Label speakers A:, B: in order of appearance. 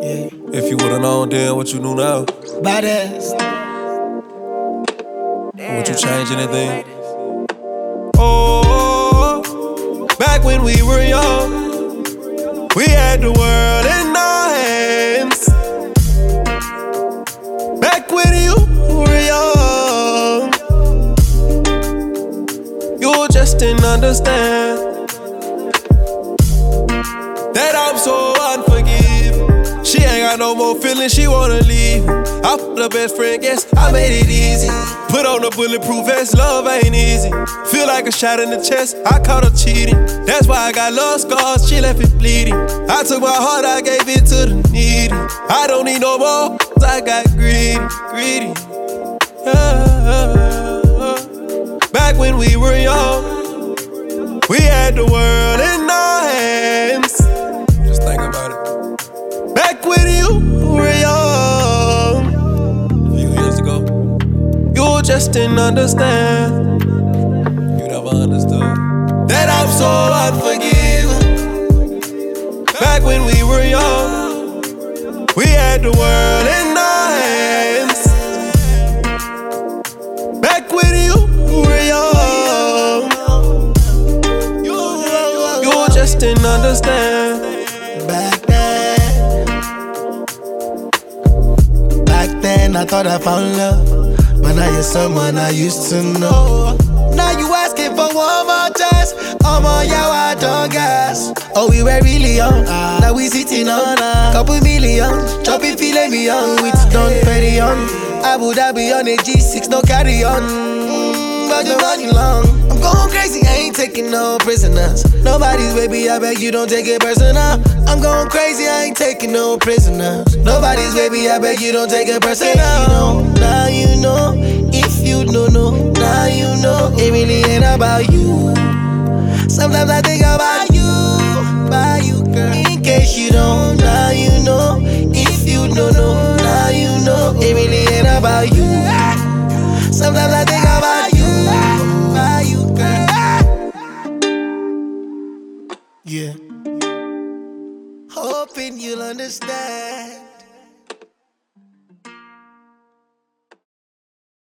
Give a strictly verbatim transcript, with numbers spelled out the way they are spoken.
A: Yeah.
B: If you would've known then what you knew now,
A: Badass.
B: would you change anything? Oh, back when we were young, we had the world in our hands. Back when you were young, you just didn't understand that I'm so unforgiving. She ain't got no more feelings, she wanna leave. I'm the best friend, guess I made it easy. Put on the bulletproof vest, love ain't easy. Feel like a shot in the chest, I caught her cheating. That's why I got love scars, she left it bleeding. I took my heart, I gave it to the needy. I don't need no more, I got greedy, greedy. Ah, back when we were young, we had the world in our hands. Just think about it. Back when you were young, a few years ago, you just didn't understand. You never understood that I'm so unforgiving. Back when we were young, we had the world in our hands. Back when you were young, you just didn't understand.
A: Back then, back then I thought I found love, but now you're someone I used to know. Now you asking for one more chance. I'm on your I don't gas. Oh, we were really young. Now we sitting on a couple million. Chopping filet mignon with Don Perignon. Abu Dhabi on a G six, no carry on. Mm, but the money long. I'm going crazy, I ain't taking no prisoners. Nobody's baby, I beg you don't take it personal. I'm going crazy, I ain't taking no prisoners. Nobody's baby, I beg you don't take it personal. Now you know, if you don't know, now you know. It really ain't about you. Sometimes I think about you, about you, girl. In case you don't, now you know. If you don't know, now you know. It really ain't about you. Sometimes I think about you, about you, girl. Yeah. Hoping you'll understand.